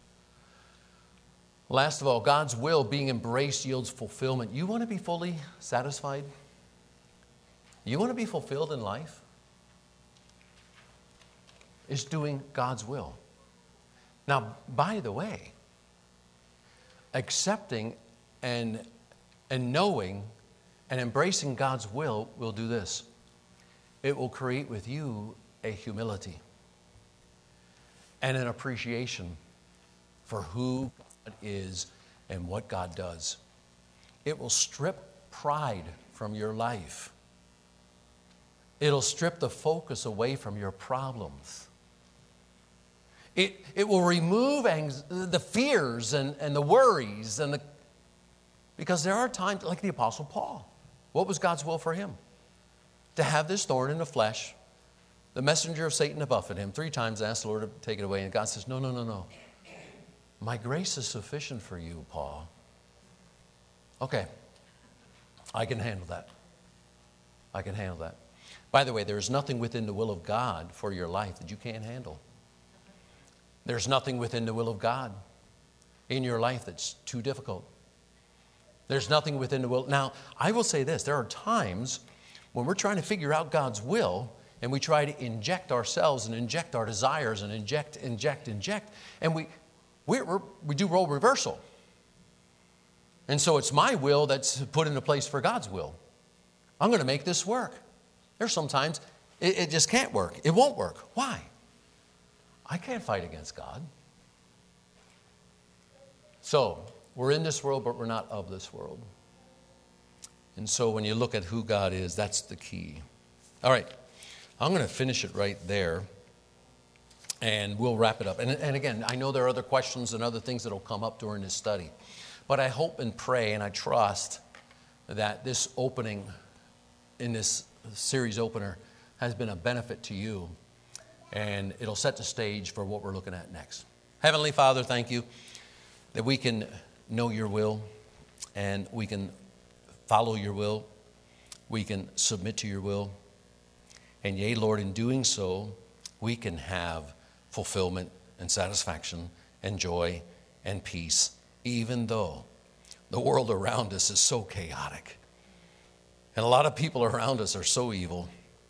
[SPEAKER 2] Last of all, God's will being embraced yields fulfillment. You want to be fully satisfied? You want to be fulfilled in life? It's doing God's will. Now, by the way, accepting and, and knowing and embracing God's will will do this. It will create with you a humility and an appreciation for who God is and what God does. It will strip pride from your life. It'll strip the focus away from your problems. It, it will remove anx- the fears and, and the worries. and the Because there are times, like the Apostle Paul. What was God's will for him? To have this thorn in the flesh. The messenger of Satan to buffet him. Three times asked the Lord to take it away. And God says, no, no, no, no. My grace is sufficient for you, Paul. Okay. I can handle that. I can handle that. By the way, there is nothing within the will of God for your life that you can't handle. There's nothing within the will of God in your life that's too difficult. There's nothing within the will. Now, I will say this. There are times when we're trying to figure out God's will and we try to inject ourselves and inject our desires and inject, inject, inject. And we, we, we're, we do role reversal. And so it's my will that's put into place for God's will. I'm going to make this work. There's sometimes it, it just can't work. It won't work. Why? I can't fight against God. So, we're in this world, but we're not of this world. And so when you look at who God is, that's the key. All right. I'm going to finish it right there, and we'll wrap it up. And, and again, I know there are other questions and other things that will come up during this study. But I hope and pray and I trust that this opening in this series opener has been a benefit to you. And it'll set the stage for what we're looking at next. Heavenly Father, thank you that we can know your will and we can follow your will. We can submit to your will. And yea, Lord, in doing so, we can have fulfillment and satisfaction and joy and peace, even though the world around us is so chaotic. And a lot of people around us are so evil.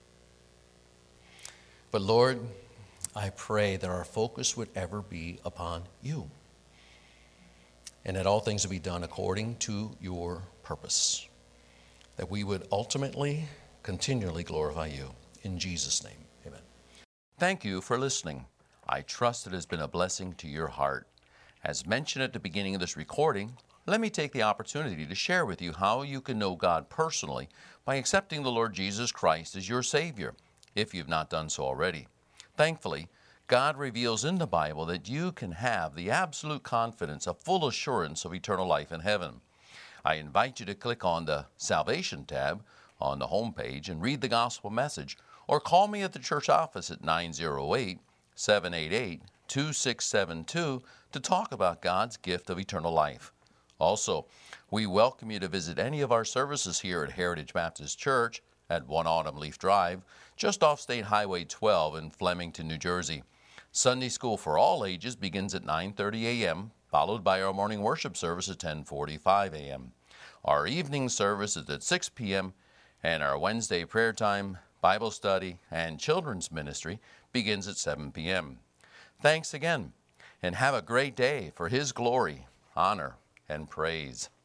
[SPEAKER 2] But Lord, I pray that our focus would ever be upon you. And that all things would be done according to your purpose. That we would ultimately, continually glorify you. In Jesus' name, amen.
[SPEAKER 1] Thank you for listening. I trust it has been a blessing to your heart. As mentioned at the beginning of this recording, let me take the opportunity to share with you how you can know God personally by accepting the Lord Jesus Christ as your Savior, if you've not done so already. Thankfully, God reveals in the Bible that you can have the absolute confidence, a full assurance of eternal life in heaven. I invite you to click on the Salvation tab on the home page and read the gospel message, or call me at the church office at nine oh eight, seven eight eight,
[SPEAKER 2] two six seven two to talk about God's gift of eternal life. Also, we welcome you to visit any of our services here at Heritage Baptist Church at one Autumn Leaf Drive, just off State Highway twelve in Flemington, New Jersey. Sunday school for all ages begins at nine thirty a.m., followed by our morning worship service at ten forty-five a.m. Our evening service is at six p.m., and our Wednesday prayer time, Bible study, and children's ministry begins at seven p.m. Thanks again, and have a great day for His glory, honor, and praise.